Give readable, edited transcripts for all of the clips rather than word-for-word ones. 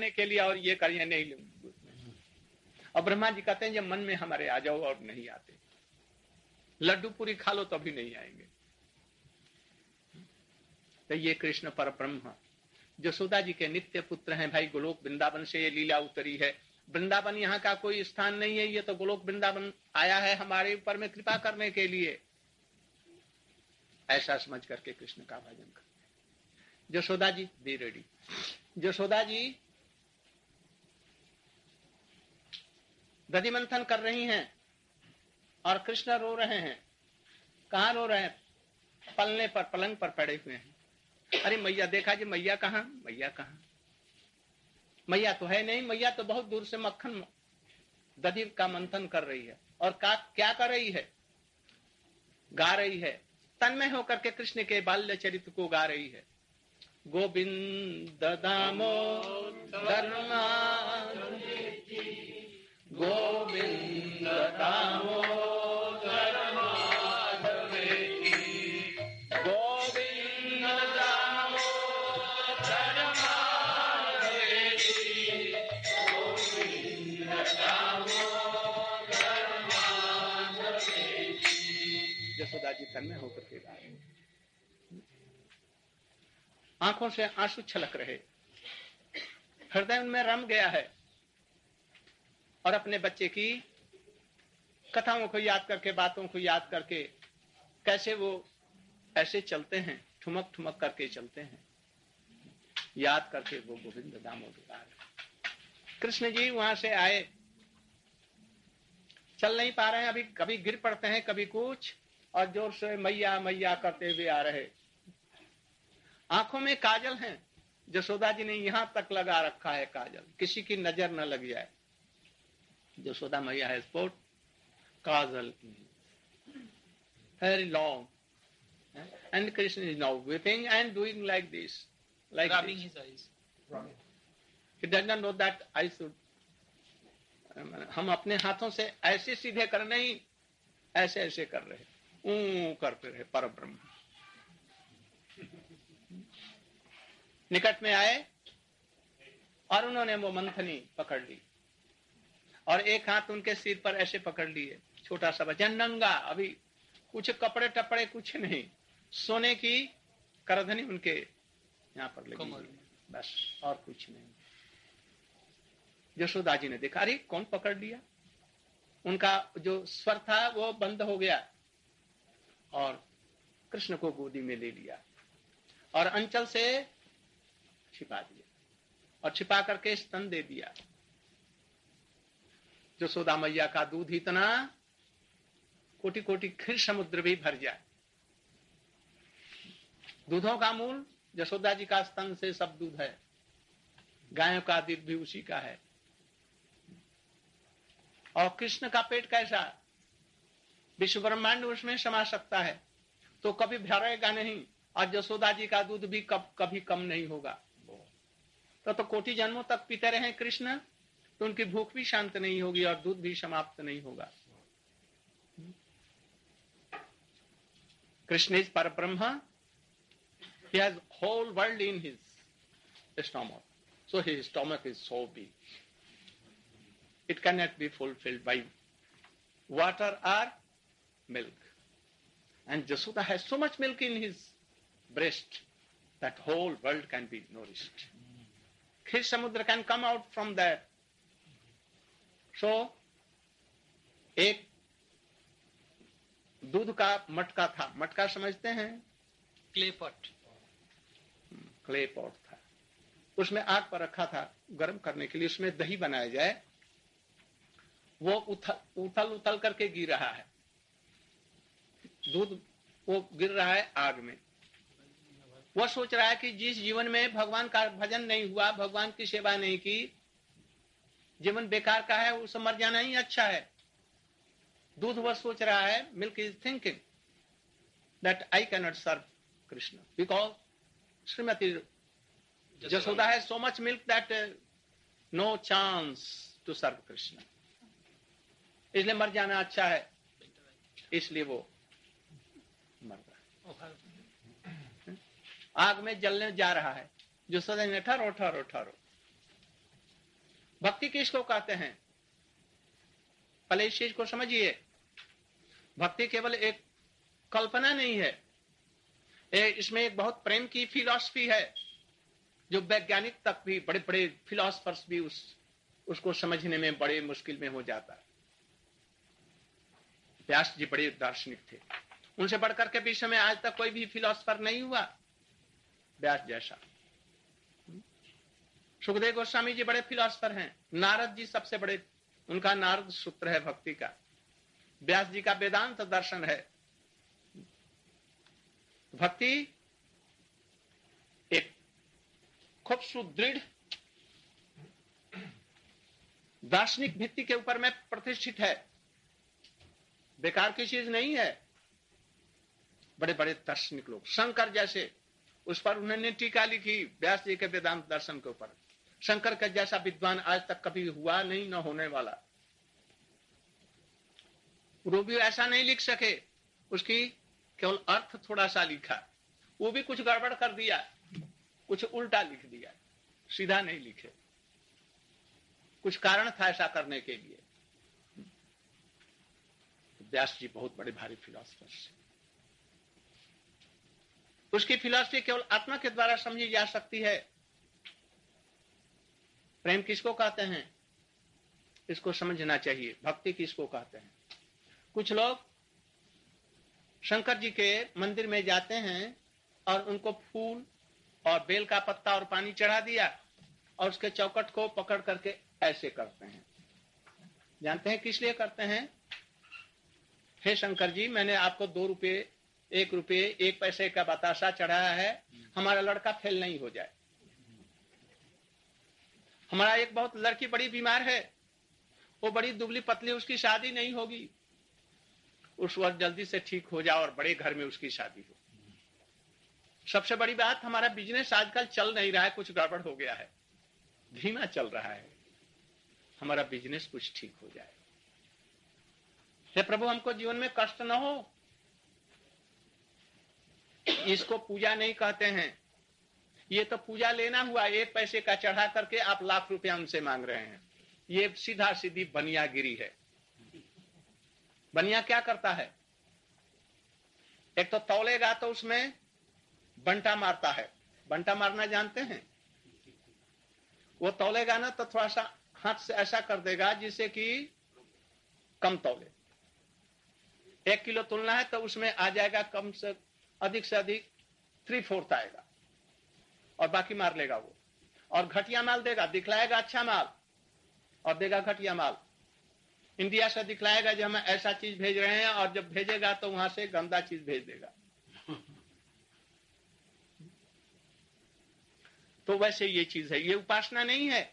के लिए और ये करिए नहीं। और ब्रह्मा जी कहते हैं जब मन में हमारे आ जाओ और नहीं आते, लड्डू पूरी खा लो तो भी नहीं आएंगे। तो ये कृष्ण पर ब्रह्म यशोदा जी के नित्य पुत्र हैं भाई। गोलोक वृंदावन से ये लीला उतरी है। वृंदावन यहाँ का कोई स्थान नहीं है, ये तो गोलोक वृंदावन आया है हमारे ऊपर में कृपा करने के लिए। ऐसा समझ करके कृष्ण का भजन करते। Yashoda ji be ready. यशोदा जी दधि मंथन कर रही हैं और कृष्ण रो रहे हैं। कहाँ रो रहे हैं? पलने पर, पलंग पर पड़े हुए हैं। अरे मैया देखा जी, मैया कहाँ? मैया कहाँ? मैया तो है नहीं। मैया तो बहुत दूर से मक्खन दधि का मंथन कर रही है। और क्या कर रही है? गा रही है, तन्मय होकर के कृष्ण के बाल्य चरित्र को गा रही है। गोविंद दामोदर गोविंद दामोदर माधवेति, गोविंद दामोदर माधवेति, गोविंद दामोदर माधवेति। यशोदा जी तन्मय होकर के गा रहे, आंखों से आंसू छलक रहे, हृदय उनमें रम गया है। और अपने बच्चे की कथाओं को याद करके, बातों को याद करके, कैसे वो ऐसे चलते हैं, ठुमक ठुमक करके चलते हैं, याद करके वो गोविंद दामोदर। कृष्ण जी वहां से आए, चल नहीं पा रहे हैं अभी, कभी गिर पड़ते हैं कभी कुछ, और जोर से मैया मैया करते हुए आ रहे। आंखों में काजल है, यशोदा जी ने यहां तक लगा रखा है काजल, किसी की नजर न लग जाए। Yashoda maiya has put kajal very long, and Krishna is now weeping and doing like this, like rubbing this. his eyes. He does not know that I should. हम अपने हाथों से ऐसे सीधे कर नहीं, ऐसे ऐसे कर रहे, करते रहे पर ब्रह्म। निकट में आए और उन्होंने वो मंथनी पकड़ ली और एक हाथ उनके सिर पर ऐसे पकड़ लिए, छोटा सा बच्चा नंगा, अभी कुछ कपड़े टपड़े कुछ नहीं, सोने की करधनी उनके यहाँ पर लगी, बस और कुछ नहीं। यशोदा जी ने देखा, अरे कौन पकड़ लिया? उनका जो स्वर था वो बंद हो गया और कृष्ण को गोदी में ले लिया और अंचल से छिपा दिया और छिपा करके स्तन दे दिया। यशोदा मैया का दूध इतना कोटि कोटि क्षीर समुद्र भी भर जाए। दूधों का मूल यशोदा जी का स्तन से सब दूध है, गायों का दूध भी उसी का है। और कृष्ण का पेट कैसा, विश्व ब्रह्मांड उसमें समा सकता है, तो कभी भरेगा नहीं, और यशोदा जी का दूध भी कभी कम नहीं होगा। तो कोटि जन्मों तक पीते रहे कृष्ण, तो उनकी भूख भी शांत नहीं होगी और दूध भी समाप्त नहीं होगा। कृष्ण इज पर ब्रह्म, he has whole world in his stomach, so his stomach is so big, it cannot be fulfilled by water or milk. And Yashoda has so much milk in his breast that whole world can be nourished. His samudra can come out from that. So एक दूध का मटका था, मटका समझते हैं, clay pot, clay pot था, उसमें आग पर रखा था गर्म करने के लिए, उसमें दही बनाया जाए। वो उथल उथल करके गिर रहा है दूध, वो गिर रहा है आग में। वो सोच रहा है कि जिस जीवन में भगवान का भजन नहीं हुआ, भगवान की सेवा नहीं की, जीवन बेकार का है, उसे मर जाना ही अच्छा है। दूध वह सोच रहा है, milk is thinking that I cannot serve Krishna because Shrimati Yashoda has so much milk that no chance to serve Krishna. इसलिए मर जाना अच्छा है, इसलिए वो मर रहा, आग में जलने जा रहा है। यशोदा ने ठहरो ठहरो ठहरो, भक्ति किसको कहते हैं? पहले इस चीज को समझिए। भक्ति केवल एक कल्पना नहीं है, इसमें एक बहुत प्रेम की फिलॉसफी है, जो वैज्ञानिक तक भी, बड़े बड़े फिलोसफर्स भी उसको समझने में बड़े मुश्किल में हो जाता है। व्यास जी बड़े दार्शनिक थे, उनसे बढ़कर के विश्व में आज तक कोई भी फिलोसफर नहीं हुआ व्यास जैसा। सुखदेव गोस्वामी जी बड़े फिलोसफर हैं, नारद जी सबसे बड़े, उनका नारद सूत्र है भक्ति का, व्यास जी का वेदांत दर्शन है। भक्ति एक खूब सुदृढ़ दार्शनिक भित्ति के ऊपर में प्रतिष्ठित है, बेकार की चीज नहीं है। बड़े बड़े दार्शनिक लोग, शंकर जैसे, उस पर उन्होंने टीका लिखी व्यास जी के वेदांत दर्शन के ऊपर। शंकर का जैसा विद्वान आज तक कभी हुआ नहीं, न होने वाला। वो भी ऐसा नहीं लिख सके, उसकी केवल अर्थ थोड़ा सा लिखा, वो भी कुछ गड़बड़ कर दिया, कुछ उल्टा लिख दिया, सीधा नहीं लिखे। कुछ कारण था ऐसा करने के लिए। व्यास जी बहुत बड़े भारी फिलोसफर थे। उसकी फिलॉसफी केवल आत्मा के द्वारा समझी जा सकती है। प्रेम किसको कहते हैं, इसको समझना चाहिए। भक्ति किसको कहते हैं? कुछ लोग शंकर जी के मंदिर में जाते हैं और उनको फूल और बेल का पत्ता और पानी चढ़ा दिया और उसके चौखट को पकड़ करके ऐसे करते हैं। जानते हैं किस लिए करते हैं? हे शंकर जी, मैंने आपको 2 रुपये, 1 रुपये, 1 पैसे का बतासा चढ़ाया है, हमारा लड़का फेल नहीं हो जाए। हमारा एक बहुत लड़की बड़ी बीमार है, वो बड़ी दुबली पतली, उसकी शादी नहीं होगी, उस वक्त जल्दी से ठीक हो जाओ और बड़े घर में उसकी शादी हो। सबसे बड़ी बात, हमारा बिजनेस आजकल चल नहीं रहा है, कुछ गड़बड़ हो गया है, धीमा चल रहा है, हमारा बिजनेस कुछ ठीक हो जाए। हे प्रभु, हमको जीवन में कष्ट न हो। इसको पूजा नहीं कहते हैं, ये तो पूजा लेना हुआ। 1 पैसे का चढ़ा करके आप लाख रुपया उनसे मांग रहे हैं, ये सीधा सीधी बनियागिरी है। बनिया क्या करता है? एक तो तौलेगा तो उसमें बंटा मारता है। बंटा मारना जानते हैं? वो तौलेगा ना तो थोड़ा सा हाथ से ऐसा कर देगा जिससे कि कम तौले। 1 किलो तुलना है तो उसमें आ जाएगा कम से अधिक 3/4 आएगा और बाकी मार लेगा वो। और घटिया माल देगा, दिखलाएगा अच्छा माल और देगा घटिया माल। इंडिया से दिखलाएगा जो हम ऐसा चीज भेज रहे हैं, और जब भेजेगा तो वहां से गंदा चीज भेज देगा। तो वैसे ये चीज है, ये उपासना नहीं है।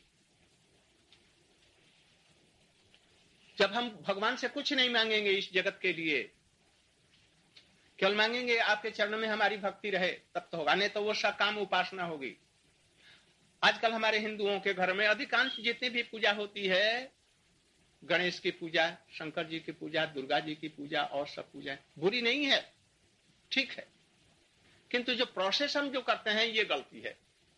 जब हम भगवान से कुछ नहीं मांगेंगे इस जगत के लिए, केवल मांगेंगे आपके चरणों में हमारी भक्ति रहे, तब तो होगा, नहीं तो वो सकाम उपासना होगी। आजकल हमारे हिंदुओं के घर में अधिकांश जितनी भी पूजा होती है, गणेश की पूजा, शंकर जी की पूजा, दुर्गा जी की पूजा और सब पूजा बुरी नहीं है, ठीक है, किंतु जो प्रोसेस हम जो करते हैं ये गलती है।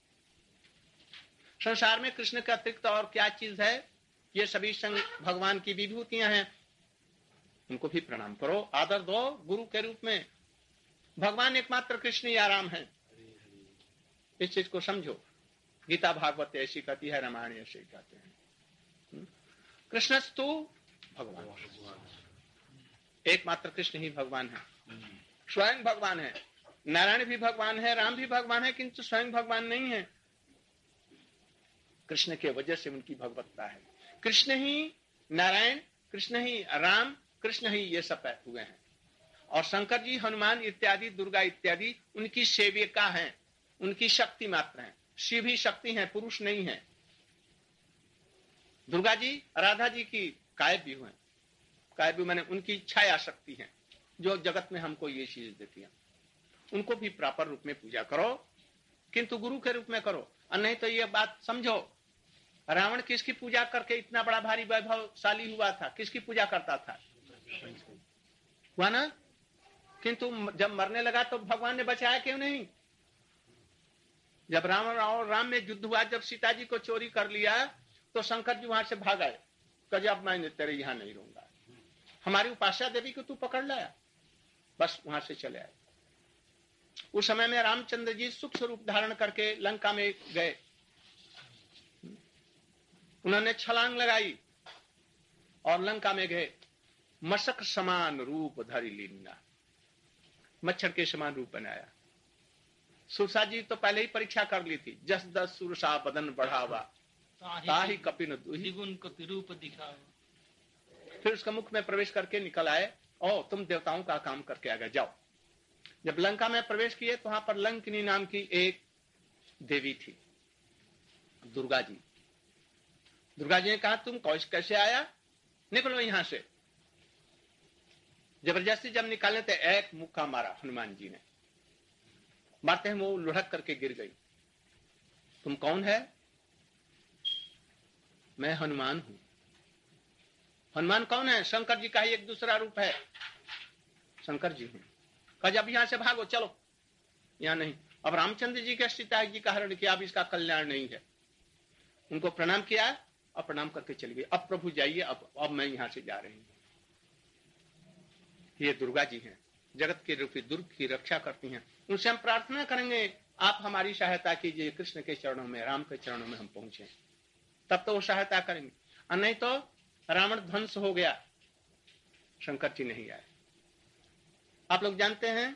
संसार में कृष्ण के अतिरिक्त और क्या चीज है? ये सभी भगवान की विभूतियां हैं, उनको भी प्रणाम करो, आदर दो गुरु के रूप में। भगवान एकमात्र कृष्ण या राम है, इस चीज को समझो। गीता भागवत ऐसी कहती है, रामायण ऐसे कहते हैं। कृष्णस्तु भगवान, एकमात्र कृष्ण ही भगवान है, स्वयं भगवान है। नारायण भी भगवान है, राम भी भगवान है, किंतु स्वयं भगवान नहीं है। कृष्ण के वजह से उनकी भगवत्ता है। कृष्ण ही नारायण, कृष्ण ही राम, कृष्ण ही ये सब हुए हैं। और शंकर जी, हनुमान इत्यादि, दुर्गा इत्यादि उनकी सेविका हैं, उनकी शक्ति मात्र हैं। शिव ही शक्ति हैं, पुरुष नहीं है। दुर्गा जी, राधा जी की कायब भी हुए, कायब भी मैंने उनकी छाया शक्ति है, जो जगत में हमको ये चीज देती है। उनको भी प्रॉपर रूप में पूजा करो, किंतु गुरु के रूप में करो। और नहीं तो ये बात समझो, रावण किसकी पूजा करके इतना बड़ा भारी वैभवशाली हुआ था? किसकी पूजा करता था? हुआ ना? किंतु जब मरने लगा तो भगवान ने बचाया क्यों नहीं? जब रावण और राम में युद्ध हुआ, जब सीता जी को चोरी कर लिया, तो शंकर जी वहां से भाग आए, कहे अब मैं तेरे यहां नहीं रहूंगा, हमारी उपास्या देवी को तू पकड़ लाया। बस वहां से चले आए। उस समय में रामचंद्र जी सुख स्वरूप धारण करके लंका में गए। उन्होंने छलांग लगाई और लंका में गए। मशक समान रूप धरि लीना, मच्छर के समान रूप बनाया। सुरसा जी तो पहले ही परीक्षा कर ली थी, जस दस सुरसा बदन बढ़ावा ताहि कपिन द्विगुण कपि रूप दिखावा। फिर उसका मुख में प्रवेश करके निकल आए, ओ तुम देवताओं का काम करके आ गए, जाओ। जब लंका में प्रवेश किए तो वहां पर लंकिनी नाम की एक देवी थी, दुर्गा जी। दुर्गा जी ने कहा तुम कैसे आया, निकलो यहां से। जबरदस्ती जब निकाले तो एक मुक्का मारा हनुमान जी ने, मारते हैं वो लुढ़क करके गिर गई। तुम कौन है? मैं हनुमान हूं। हनुमान कौन है? शंकर जी का ही एक दूसरा रूप है, शंकर जी हूं। कहा जब यहां से भागो, चलो यहां नहीं। अब रामचंद्र जी के सीता जी का हरण किया, अब इसका कल्याण नहीं है। उनको प्रणाम किया और प्रणाम करके चली गई। अब प्रभु जाइए, अब मैं यहां से जा रही हूं। ये दुर्गा जी हैं, जगत के रूपी दुर्ग की रक्षा करती हैं। उनसे हम प्रार्थना करेंगे आप हमारी सहायता कीजिए, कृष्ण के चरणों में, राम के चरणों में हम पहुंचे, तब तो वो सहायता करेंगे। और नहीं तो रावण ध्वंस हो गया, शंकर जी नहीं आए। आप लोग जानते हैं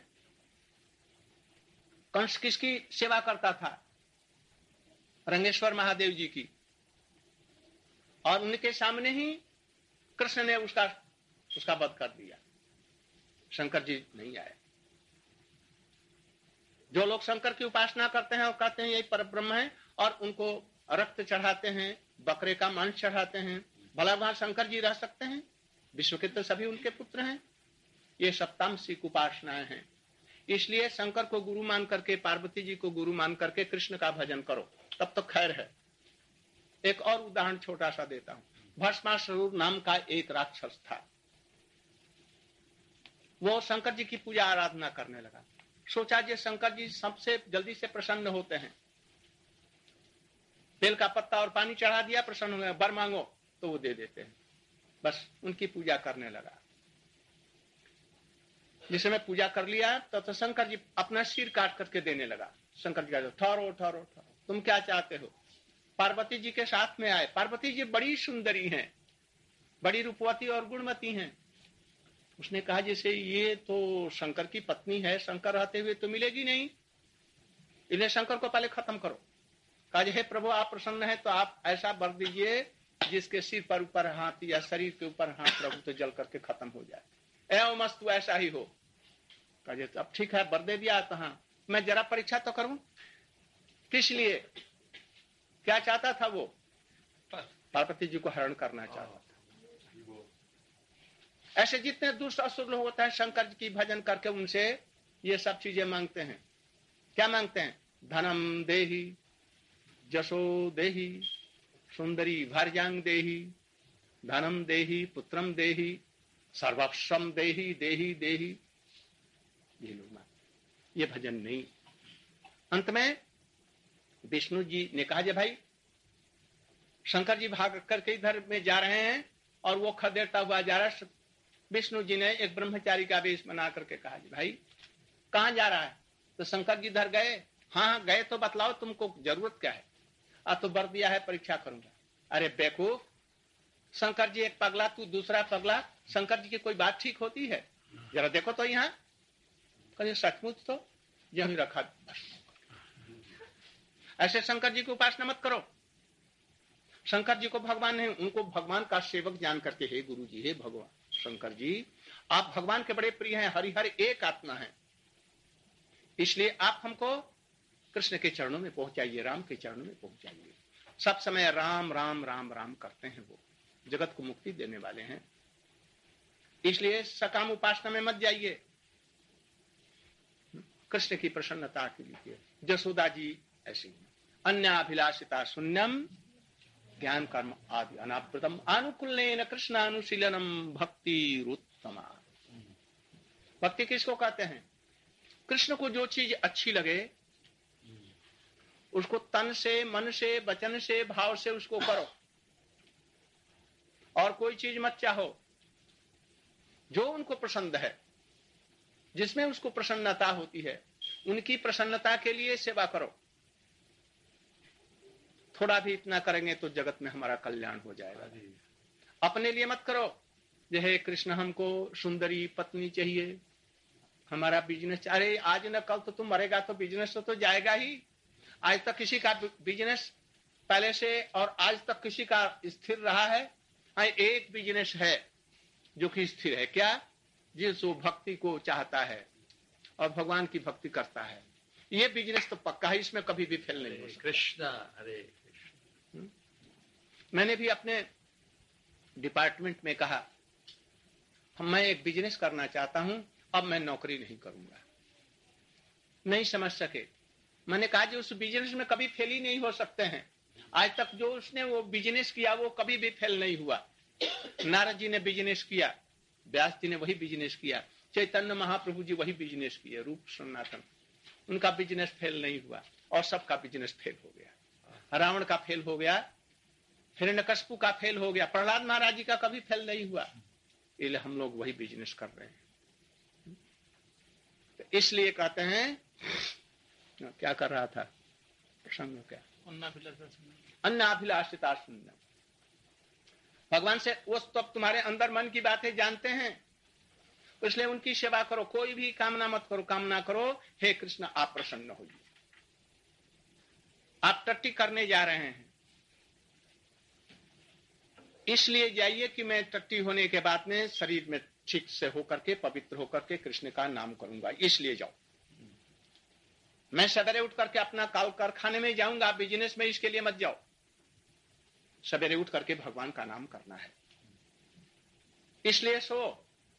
कंस किसकी सेवा करता था? रंगेश्वर महादेव जी की। और उनके सामने ही कृष्ण ने उसका वध कर दिया। शंकर जी नहीं आए। जो लोग शंकर की उपासना करते हैं और कहते हैं यही परब्रह्म है, और उनको रक्त चढ़ाते हैं, बकरे का मांस चढ़ाते हैं, भला वहां शंकर जी रह सकते हैं? विश्व के तो सभी उनके पुत्र हैं। ये सब तामसिक उपासनाएं हैं। इसलिए शंकर को गुरु मान करके, पार्वती जी को गुरु मान करके कृष्ण का भजन करो, तब तो खैर है। एक और उदाहरण छोटा सा देता हूं। भस्मासुर नाम का एक राक्षस था। वो शंकर जी की पूजा आराधना करने लगा। सोचा जी शंकर जी सबसे जल्दी से प्रसन्न होते हैं, बेल का पत्ता और पानी चढ़ा दिया, प्रसन्न हो गया, वर मांगो तो वो दे देते हैं। बस उनकी पूजा करने लगा। जिस समय पूजा कर लिया तो शंकर जी अपना सिर काट करके देने लगा। शंकर जी कहते ठहरो ठहरो ठहरो, तुम क्या चाहते हो? पार्वती जी के साथ में आए। पार्वती जी बड़ी सुंदरी हैं, बड़ी रूपवती और गुणवती हैं। उसने कहा जैसे ये तो शंकर की पत्नी है, शंकर रहते हुए तो मिलेगी नहीं, इन्हें शंकर को पहले खत्म करो। कहा हे प्रभु आप प्रसन्न है तो आप ऐसा वर दीजिए जिसके सिर पर ऊपर हाथ या शरीर के ऊपर हाथ प्रभु तो जल करके खत्म हो जाए। एवं मस्तु ऐसा ही हो। कहा अब ठीक है, वर दे दिया तो हाँ, मैं जरा परीक्षा तो करूं। किस लिए? क्या चाहता था वो? पार्वती जी को हरण करना चाहता था। ऐसे जितने दुष्ट असुर लोग होते हैं, शंकर जी की भजन करके उनसे ये सब चीजें मांगते हैं। क्या मांगते हैं? धनम देहि, जशो देहि, सुंदरी भार्यां देहि, धनम देहि, पुत्रम देहि, सर्वस्वम देहि, देहि देहि। ये लोग मांगते, ये भजन नहीं। अंत में विष्णु जी ने कहा जे भाई शंकर जी भाग करके इधर में जा रहे हैं और वो खदेड़ता हुआ जा रहा है। विष्णु जी ने एक ब्रह्मचारी का वेश बना करके कहा जी भाई कहां जा रहा है? तो शंकर जी इधर गए। हाँ गए तो बतलाओ तुमको जरूरत क्या है? तो वर दिया है परीक्षा करूंगा। अरे बेवकूफ, शंकर जी एक पगला, तू दूसरा पगला, शंकर जी की कोई बात ठीक होती है? जरा देखो तो यहाँ। कहीं सचमुच तो यही रखा। ऐसे शंकर जी की उपासना मत करो। शंकर जी को भगवान नहीं, उनको भगवान का सेवक जान करके हे गुरु जी, हे भगवान शंकर जी आप भगवान के बड़े प्रिय हैं, हरिहर एक आत्मा है, इसलिए आप हमको कृष्ण के चरणों में पहुंचाइए, राम के चरणों में पहुंचाइए। सब समय राम राम राम राम करते हैं, वो जगत को मुक्ति देने वाले हैं। इसलिए सकाम उपासना में मत जाइए, कृष्ण की प्रसन्नता के लिए। जसोदा जी ऐसी अन्याभिलाषिता शून्यम ज्ञान कर्म आदि अनावृतम अनुकूलेन कृष्णानुशीलनम भक्ति रुत्तमा। भक्ति किसको कहते हैं? कृष्ण को जो चीज अच्छी लगे उसको तन से, मन से, वचन से, भाव से उसको करो। और कोई चीज मत चाहो, जो उनको पसंद है, जिसमें उसको प्रसन्नता होती है, उनकी प्रसन्नता के लिए सेवा करो। थोड़ा भी इतना करेंगे तो जगत में हमारा कल्याण हो जाएगा। अपने लिए मत करो, जे हे कृष्ण हमको सुंदरी पत्नी चाहिए, हमारा बिजनेस, अरे आज न कल तो तुम मरेगा तो बिजनेस तो जाएगा ही। आज तक किसी का बिजनेस पहले से और आज तक किसी का स्थिर रहा है? एक बिजनेस है जो कि स्थिर है, क्या? जिस वो भक्ति को चाहता है और भगवान की भक्ति करता है, ये बिजनेस तो पक्का है, इसमें कभी भी फेल नहीं हो सकता। कृष्णा, हरे कृष्ण। मैंने भी अपने डिपार्टमेंट में कहा, मैं एक बिजनेस करना चाहता हूं, अब मैं नौकरी नहीं करूंगा। नहीं समझ सके। मैंने कहा जो उस बिजनेस में कभी फेल ही नहीं हो सकते हैं। आज तक जो उसने वो बिजनेस किया वो कभी भी फेल नहीं हुआ। नारद जी ने बिजनेस किया, व्यास जी ने वही बिजनेस किया, चैतन्य महाप्रभु जी वही बिजनेस किए, रूप सनातन, उनका बिजनेस फेल नहीं हुआ और सबका बिजनेस फेल हो गया। रावण का फेल हो गया, हिरण्यकशिपु का फेल हो गया, प्रहलाद महाराज जी का कभी फेल नहीं हुआ। इसलिए हम लोग वही बिजनेस कर रहे हैं। तो इसलिए कहते हैं, क्या कर रहा था प्रसंग, क्या अन्नाभिलाषिता सुनना, भगवान से वो तो तुम्हारे अंदर मन की बातें जानते हैं, इसलिए उनकी सेवा करो। कोई भी कामना मत करो, कामना करो हे कृष्ण आप प्रसन्न होइए। आप टट्टी करने जा रहे हैं, इसलिए जाइए कि मैं टट्टी होने के बाद में शरीर में ठीक से होकर के पवित्र होकर के कृष्ण का नाम करूंगा, इसलिए जाओ। मैं सवेरे उठ करके अपना काल कारखाने में जाऊंगा, बिजनेस में इसके लिए मत जाओ। सवेरे उठ करके भगवान का नाम करना है, इसलिए सो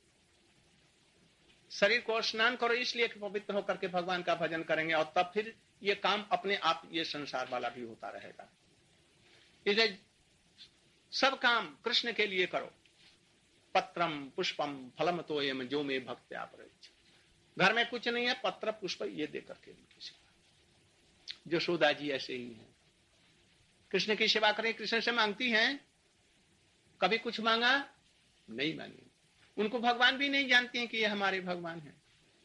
शरीर को स्नान करो, इसलिए पवित्र होकर के भगवान का भजन करेंगे, और तब फिर ये काम अपने आप ये संसार वाला भी होता रहेगा। इसलिए सब काम कृष्ण के लिए करो। पत्रम पुष्पम फलम तोयम जो में भक्त आप रहे। घर में कुछ नहीं है, पत्र पुष्प ये देकर के उनकी सेवा। यशोदा जी ऐसे ही हैं, कृष्ण की सेवा करें, कृष्ण से मांगती हैं, कभी कुछ मांगा नहीं मांगी। उनको भगवान भी नहीं जानती हैं कि ये हमारे भगवान हैं।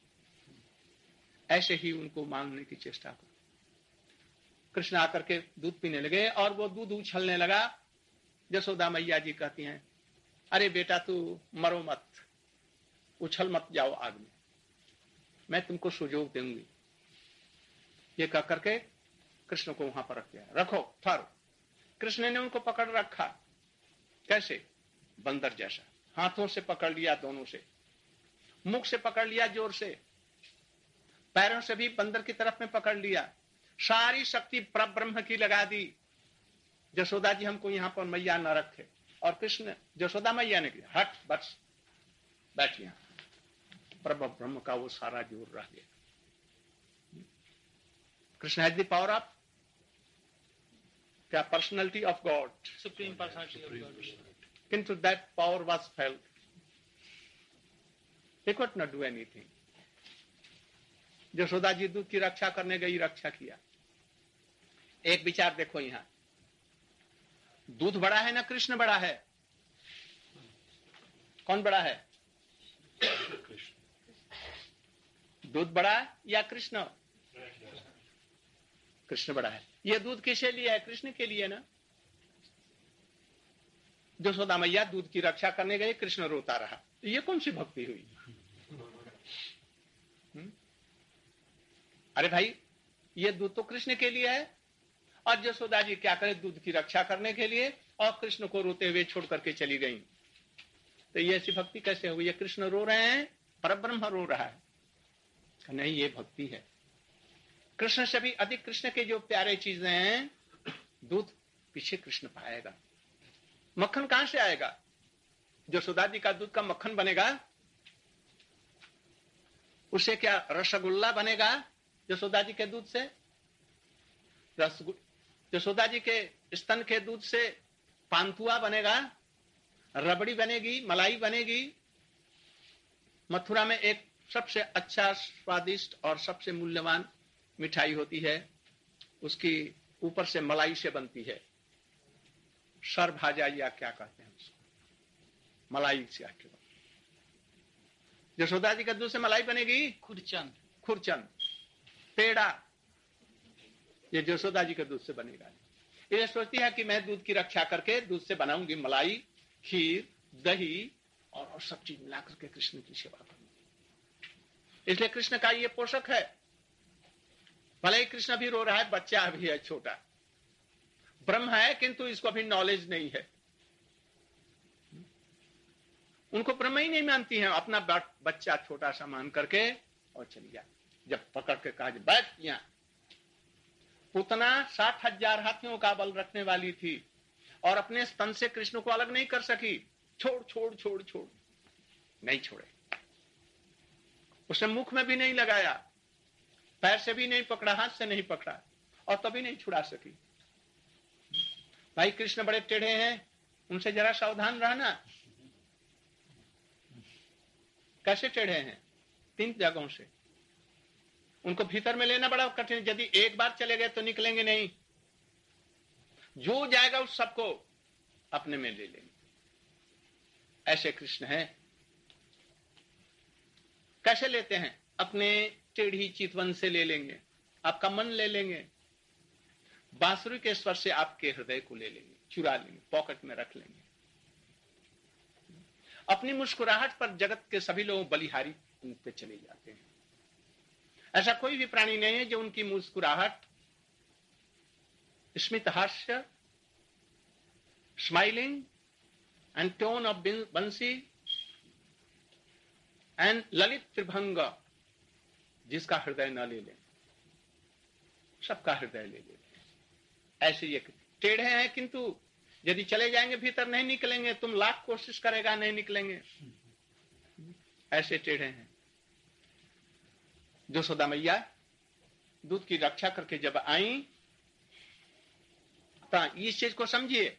ऐसे ही उनको मांगने की चेष्टा करो। कृष्ण आकर के दूध पीने लगे और वो दूध उछलने लगा। यशोदा मैया जी कहती हैं, अरे बेटा तू मरो मत, उछल मत जाओ आग में, मैं तुमको सुजोग दूंगी। ये कह करके कृष्ण को वहां पर रख दिया, रखो ठहरो। कृष्ण ने उनको पकड़ रखा, कैसे? बंदर जैसा, हाथों से पकड़ लिया, दोनों से, मुख से पकड़ लिया जोर से, पैरों से भी बंदर की तरफ में पकड़ लिया, सारी शक्ति परब्रह्म की लगा दी। यशोदा जी हमको यहाँ पर मैया न रखे, और कृष्ण यशोदा मैया ने किया, हट बस बैठ यहाँ। परब्रह्म का वो सारा जोर रह गया। Krishna has the power of क्या? Personality of God, supreme personality of God, किंतु that power was failed, he could not do anything। Yashoda ji दूध की रक्षा करने गई, रक्षा किया। एक विचार देखो, यहां दूध बड़ा है ना कृष्ण बड़ा है? कौन बड़ा है? दूध बड़ा या कृष्ण? कृष्ण बड़ा है। ये दूध किसके लिए है? कृष्ण के लिए ना। यशोदा मैया दूध की रक्षा करने गए, कृष्ण रोता रहा। ये कौन सी भक्ति हुई? अरे भाई, ये दूध तो कृष्ण के लिए है, और यशोदा जी क्या करे? दूध की रक्षा करने के लिए, और कृष्ण को रोते हुए छोड़ करके चली गई। तो ये ऐसी भक्ति कैसे हुई? ये कृष्ण रो रहे हैं, परब्रह्म रो रहा है? नहीं, ये भक्ति है। कृष्ण से भी अधिक कृष्ण के जो प्यारे चीजें हैं, दूध पीछे कृष्ण पाएगा। मक्खन कहां से आएगा? यशोदा जी का दूध का मक्खन बनेगा? उससे क्या रसगुल्ला बनेगा? यशोदा जी के दूध से यशोदा जी के स्तन के दूध से पानतुआ बनेगा, रबड़ी बनेगी, मलाई बनेगी। मथुरा में एक सबसे अच्छा, स्वादिष्ट और सबसे मूल्यवान मिठाई होती है, उसकी ऊपर से मलाई से बनती है, सर भाजा या क्या कहते हैं उसको, मलाई से केवल। यशोदा जी का दूध से मलाई बनेगी खुरचन, खुरचन, पेड़ा, ये यशोदा जी के दूध से बनेगा। ये सोचती है कि मैं दूध की रक्षा करके दूध से बनाऊंगी मलाई, खीर, दही और सब चीज मिला करके कृष्ण की सेवा करूंगी। इसलिए कृष्ण का ये पोषक है। भले ही कृष्ण भी रो रहा है, बच्चा भी है छोटा, ब्रह्म है, किंतु इसको अभी नॉलेज नहीं है। उनको ब्रह्म ही नहीं मानती है, अपना बच्चा छोटा सा मान करके और चली गया। जब पकड़ के कहा बैठ यहां, पूतना 60,000 हाथियों का बल रखने वाली थी और अपने स्तन से कृष्ण को अलग नहीं कर सकी। छोड़ छोड़ छोड़ छोड़, नहीं छोड़े। उसने मुख में भी नहीं लगाया, पैर से भी नहीं पकड़ा, हाथ से नहीं पकड़ा, और तभी नहीं छुड़ा सकी। भाई कृष्ण बड़े टेढ़े हैं, उनसे जरा सावधान रहना। कैसे टेढ़े हैं? 3 जगहों से। उनको भीतर में लेना बड़ा कठिन। यदि एक बार चले गए तो निकलेंगे नहीं, जो जाएगा उस सबको अपने में ले लेंगे। ऐसे कृष्ण हैं। कैसे लेते हैं? अपने टेढ़ी चितवन से ले लेंगे, आपका मन ले लेंगे, बांसुरी के स्वर से आपके हृदय को ले लेंगे, चुरा लेंगे, पॉकेट में रख लेंगे। अपनी मुस्कुराहट पर जगत के सभी लोग बलिहारी उन पे चले जाते हैं। ऐसा कोई भी प्राणी नहीं है जो उनकी मुस्कुराहट, स्मित हास्य, स्माइलिंग एंड टोन ऑफ बंसी एंड ललित त्रिभंग, जिसका हृदय न ले लें, सबका हृदय ले लेते हैं। ऐसे ये टेढ़े हैं, किंतु यदि चले जाएंगे भीतर नहीं निकलेंगे। तुम लाख कोशिश करेगा नहीं निकलेंगे, ऐसे टेढ़े हैं। यशोदा मैया दूध की रक्षा करके जब आई, तो इस चीज को समझिए,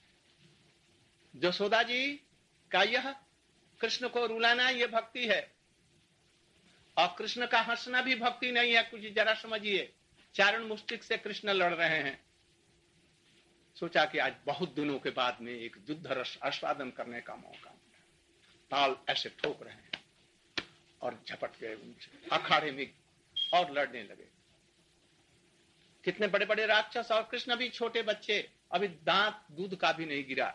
यशोदा जी का यह कृष्ण को रुलाना ये भक्ति है, और कृष्ण का हंसना भी भक्ति नहीं है। कुछ जरा समझिए, चारण मुष्टिक से कृष्ण लड़ रहे हैं। सोचा कि आज बहुत दिनों के बाद में एक युद्ध रस आस्वादन करने का मौका मिला। ताल ऐसे ठोक रहे हैं और झपट गए उनसे अखाड़े में और लड़ने लगे। कितने बड़े बड़े राक्षस, और कृष्ण भी छोटे बच्चे, अभी दांत दूध का भी नहीं गिरा।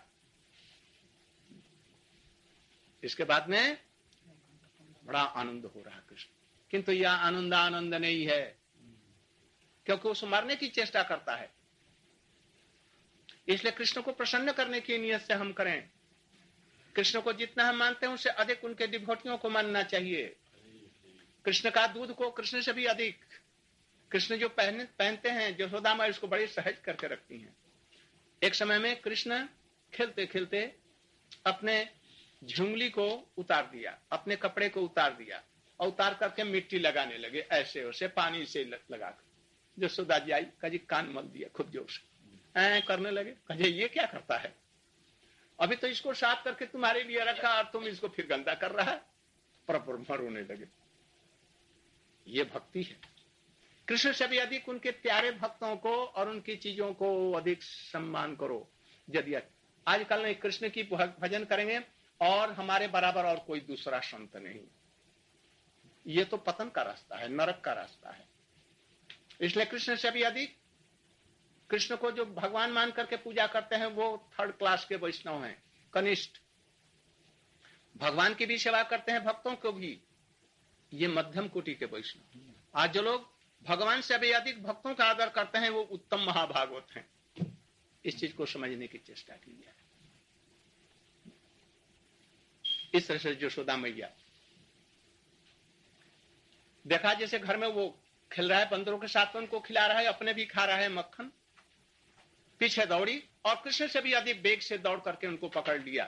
इसके बाद में बड़ा आनंद हो रहा कृष्ण, किंतु यह आनंद नहीं है, क्योंकि उसे मारने की चेष्टा करता है। इसलिए कृष्ण को प्रसन्न करने की नियत से हम करें। कृष्ण को जितना हम मानते हैं उससे अधिक उनके डिभोटियों को मानना चाहिए। कृष्ण का दूध को कृष्ण से भी अधिक। कृष्ण जो पहनते हैं, यशोदा माँ इसको बड़ी सहज करके रखती हैं। एक समय में कृष्ण खेलते खेलते अपने झुंगली को उतार दिया, अपने कपड़े को उतार दिया, और उतार करके मिट्टी लगाने लगे, ऐसे वैसे पानी से लगाकर। यशोदा जी आई, कहा कान मल दिया खूब जोर से, करने लगे। कहे ये क्या करता है? अभी तो इसको साफ करके तुम्हारे लिए रखा और तुम इसको फिर गंदा कर रहा है। पर रोने लगे। ये भक्ति है। कृष्ण से भी अधिक उनके प्यारे भक्तों को और उनकी चीजों को अधिक सम्मान करो। यदि आजकल नहीं कृष्ण की भजन करेंगे और हमारे बराबर और कोई दूसरा संत नहीं, ये तो पतन का रास्ता है, नरक का रास्ता है। इसलिए कृष्ण से भी अधिक, कृष्ण को जो भगवान मान करके पूजा करते हैं वो 3rd क्लास के वैष्णव हैं, कनिष्ठ। भगवान की भी सेवा करते हैं, भक्तों को भी, ये मध्यम कोटि के वैष्णव। आज जो लोग भगवान से भी अधिक भक्तों का आदर करते हैं वो उत्तम महाभागवत हैं। इस चीज को समझने की चेष्टा कीजिए। इस तरह से यशोदा मैया देखा, जैसे घर में वो खेल रहा है बंदरों के साथ, उनको खिला रहा है, अपने भी खा रहा है मक्खन। पीछे दौड़ी और कृष्ण से भी अधिक वेग से दौड़ करके उनको पकड़ लिया।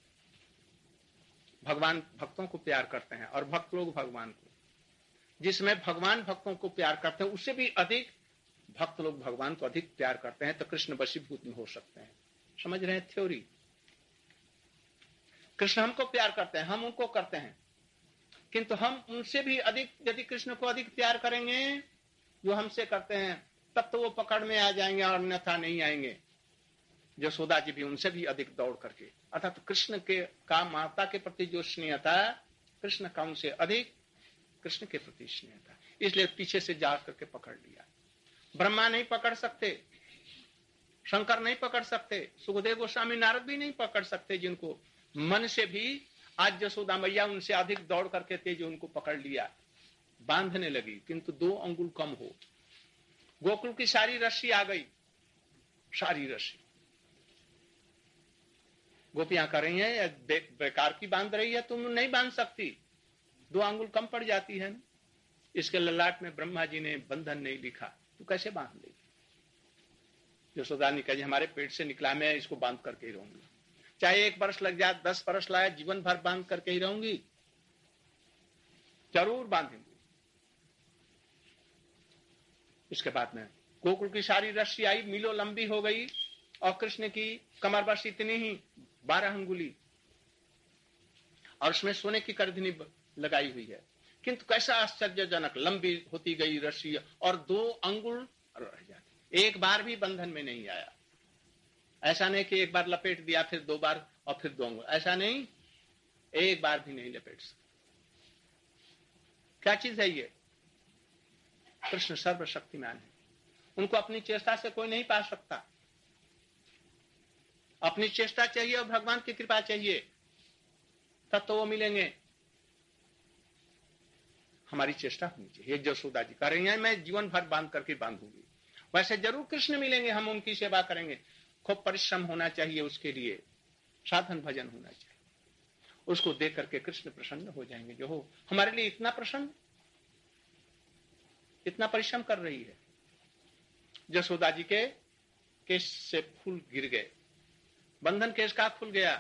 भगवान भक्तों को प्यार करते हैं और भक्त लोग भगवान को। जिसमें भगवान भक्तों को प्यार करते हैं उससे भी अधिक भक्त लोग भगवान को अधिक प्यार करते हैं, तो कृष्ण वशीभूत हो सकते हैं। समझ रहे हैं थ्योरी? कृष्ण हमको प्यार करते हैं, हम उनको करते हैं, किंतु हम उनसे भी अधिक यदि कृष्ण को अधिक प्यार करेंगे जो हमसे करते हैं, तब तो वो पकड़ में आ जाएंगे और अन्यथा नहीं आएंगे। यशोदा जी भी उनसे भी अधिक दौड़ करके, अर्थात कृष्ण के का माता के प्रति जो स्नेह था, कृष्ण का उनसे अधिक कृष्ण के प्रति स्नेह था, इसलिए पीछे से जा करके पकड़ लिया। ब्रह्मा नहीं पकड़ सकते, शंकर नहीं पकड़ सकते, सुखदेव गोस्वामी नारद भी नहीं पकड़ सकते, जिनको मन से भी आज यशोदा मैया उनसे अधिक दौड़ करके तेज उनको पकड़ लिया, बांधने लगी, किंतु 2 अंगुल कम हो। गोकुल की सारी रस्सी आ गई, सारी रस्सी गोपियां कर रही हैं, बेकार की बांध रही है, तुम नहीं बांध सकती, 2 अंगुल कम पड़ जाती है ना। इसके ललाट में ब्रह्मा जी ने बंधन नहीं लिखा, तो कैसे बांध लेगी। यशोदा ने कहा हमारे पेट से निकला, मैं इसको बांध करके ही रहूंगी, चाहे 1 वर्ष लग जाए, 10 वर्ष लाए, जीवन भर बांध करके ही रहूंगी, जरूर बांधेंगे। इसके बाद में गोकुल की सारी रस्सी आई, मीलों लंबी हो गई, और कृष्ण की कमर बस इतनी ही 12 अंगुली, और उसमें सोने की करधनी लगाई हुई है, किंतु कैसा आश्चर्यजनक लंबी होती गई रस्सी, और 2 अंगुल रह जाती, एक बार भी बंधन में नहीं आया। ऐसा नहीं कि एक बार लपेट दिया, फिर 2 बार और फिर 2 अंगुल, ऐसा नहीं, एक बार भी नहीं लपेट सकता। क्या चीज है ये? कृष्ण सर्वशक्तिमान है, उनको अपनी चेष्टा से कोई नहीं पा सकता। अपनी चेष्टा चाहिए और भगवान की कृपा चाहिए, तब तो वो मिलेंगे। हमारी चेष्टा होनी चाहिए। यशोदा जी कह रही हैं मैं जीवन भर बांध करके बांधूंगी, वैसे जरूर कृष्ण मिलेंगे, हम उनकी सेवा करेंगे। खूब परिश्रम होना चाहिए, उसके लिए साधन भजन होना चाहिए, उसको देख करके कृष्ण प्रसन्न हो जाएंगे। जो हो हमारे लिए इतना प्रसन्न, इतना परिश्रम कर रही है। यशोदा जी के केश से फूल गिर गए, बंधन केश का खुल गया,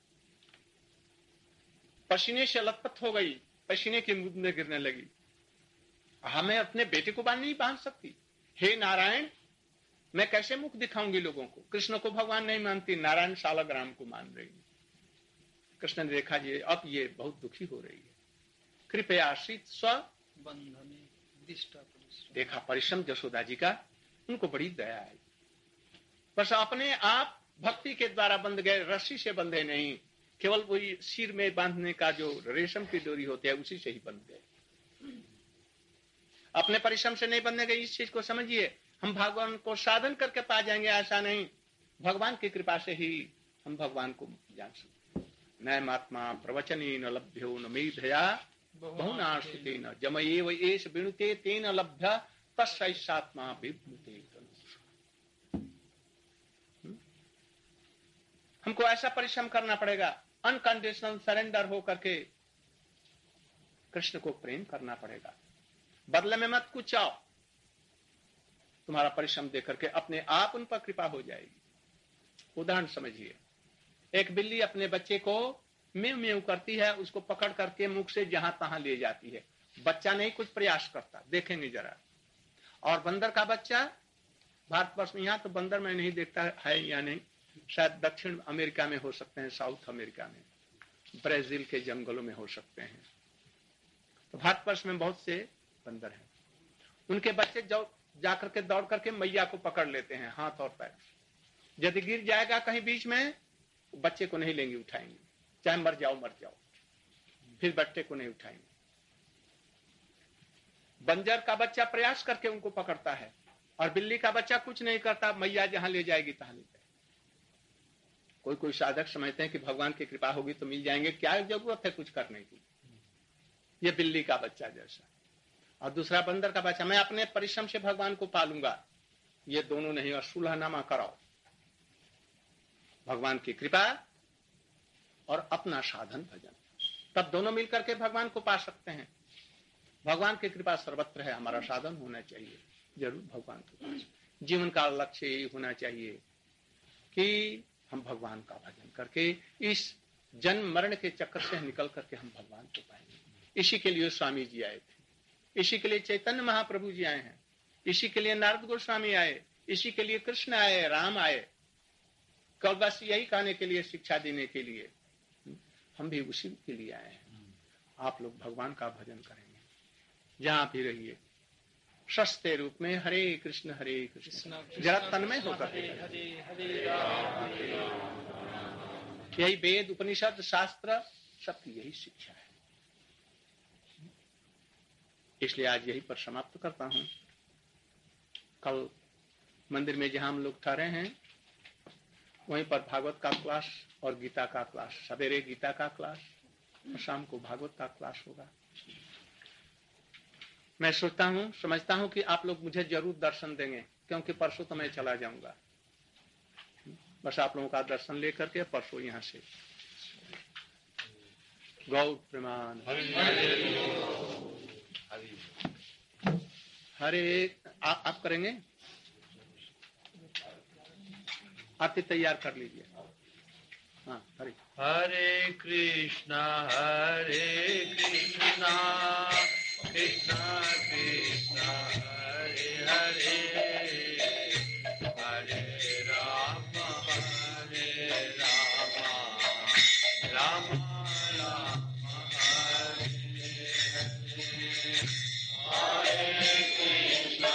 पसीने से लथपथ हो गई, पसीने की मुंह में गिरने लगी। हमें अपने बेटे को नहीं बांध सकती, हे नारायण, मैं कैसे मुख दिखाऊंगी लोगों को। कृष्ण को भगवान नहीं मानती, नारायण शालग्राम को मान रही। कृष्ण ने देखा ये अब ये बहुत दुखी हो रही है, कृपया आश्रित स्व बंधने देखा परिश्रम यशोदा जी का, उनको बड़ी दया आई। बस अपने आप भक्ति के द्वारा बंध गए, रस्सी से बंधे नहीं, केवल वही सिर में बांधने का जो रेशम की डोरी होती है उसी से ही बंध गए, अपने परिश्रम से नहीं बंधने गए। इस चीज को समझिए, हम भगवान को साधन करके पा जाएंगे ऐसा नहीं, भगवान की कृपा से ही हम भगवान को जान सकते। नैमात्मा प्रवचने न लभ्यो न मेधया बहुनाश्रुते न जमयेव एष विनुते तेन लभ्य तस्सैषात्मा विभ्नुते। हमको ऐसा परिश्रम करना पड़ेगा, अनकंडीशनल सरेंडर हो करके कृष्ण को प्रेम करना पड़ेगा। बदले में मत कुछ चाहो, तुम्हारा परिश्रम देख करके अपने आप उन पर कृपा हो जाएगी। उदाहरण समझिए, एक बिल्ली अपने बच्चे को म्यू म्यू करती है, उसको पकड़ करके मुख से जहां तहां ले जाती है, बच्चा नहीं कुछ प्रयास करता, देखेंगे जरा। और बंदर का बच्चा, भारतवर्ष में, यहां तो बंदर मैं नहीं देखता है या नहीं, शायद दक्षिण अमेरिका में हो सकते हैं, साउथ अमेरिका में, ब्राजील के जंगलों में हो सकते हैं। तो भारतवर्ष में बहुत से बंदर हैं, उनके बच्चे जाकर के दौड़ करके मैया को पकड़ लेते हैं हाथ और पैर। यदि गिर जाएगा कहीं बीच में, बच्चे को नहीं लेंगे, उठाएंगे, चाहे मर जाओ, फिर बच्चे को नहीं उठाएंगे। बंजर का बच्चा प्रयास करके उनको पकड़ता है, और बिल्ली का बच्चा कुछ नहीं करता, मैया जहां ले जाएगी तहां ले जाएगी। कोई साधक समझते हैं कि भगवान की कृपा होगी तो मिल जाएंगे, क्या जरूरत है कुछ करने की। ये बिल्ली का बच्चा जैसा, और दूसरा बंदर का बच्चा, मैं अपने परिश्रम से भगवान को पालूंगा, ये दोनों नहीं। और सुलहनामा कराओ, भगवान की कृपा और अपना साधन भजन, तब दोनों मिलकर के भगवान को पा सकते हैं। भगवान की कृपा सर्वत्र है, हमारा साधन होना चाहिए जरूर भगवान के पास। जीवन का लक्ष्य यही होना चाहिए कि हम भगवान का भजन करके इस जन्म मरण के चक्कर से निकल करके हम भगवान को पाएंगे। इसी के लिए स्वामी जी आए थे, इसी के लिए चैतन्य महाप्रभु जी आए हैं, इसी के लिए नारद गोस्वामी आए, इसी के लिए कृष्ण आए, राम आए, कल बस यही कहने के लिए, शिक्षा देने के लिए। हम भी उसी के लिए आए हैं। आप लोग भगवान का भजन करेंगे, जहां भी रहिए, सस्ते रूप में हरे कृष्ण जरा तन्मय होकर हरे हरे हरे राम यही वेद उपनिषद शास्त्र सबकी यही शिक्षा है। इसलिए आज यही पर समाप्त करता हूं। कल मंदिर में जहां हम लोग ठहरे हैं वहीं पर भागवत का क्लास और गीता का क्लास, सवेरे गीता का क्लास और शाम को भागवत का क्लास होगा। मैं सोचता हूं, समझता हूं कि आप लोग मुझे जरूर दर्शन देंगे, क्योंकि परसों तो मैं चला जाऊंगा। बस आप लोगों का दर्शन लेकर के परसों यहां से गौ प्रमाण हरे आप करेंगे, आरती तैयार कर लीजिए। हाँ, Hare Hare Krishna Krishna Krishna Hare Hare Hare Ram Ram Ram Hare Hare Krishna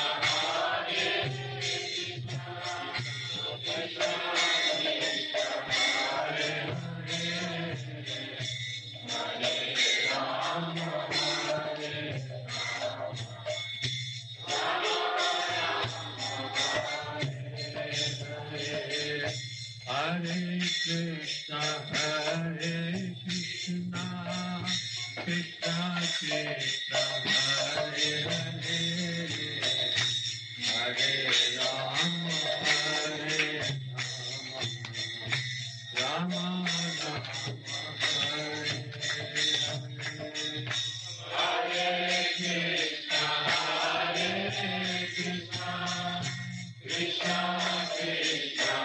Hare Krishna Krishna Krishna Hare Hare Hare Rama Rama Hare Hare Krishna Krishna Krishna Krishna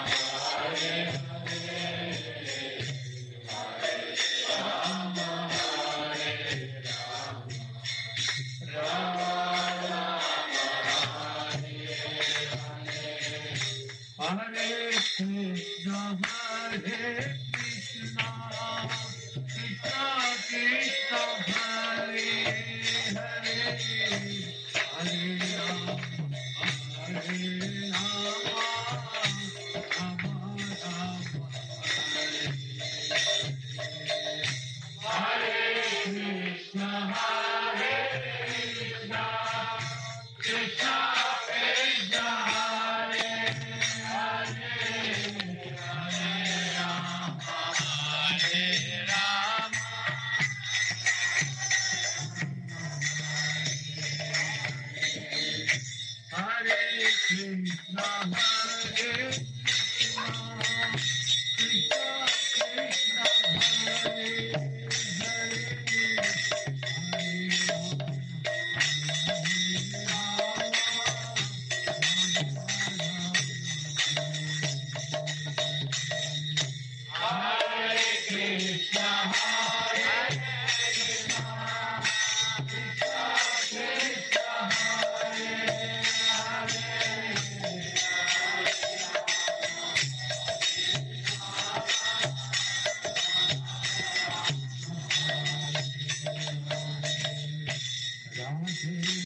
Krishna Krishna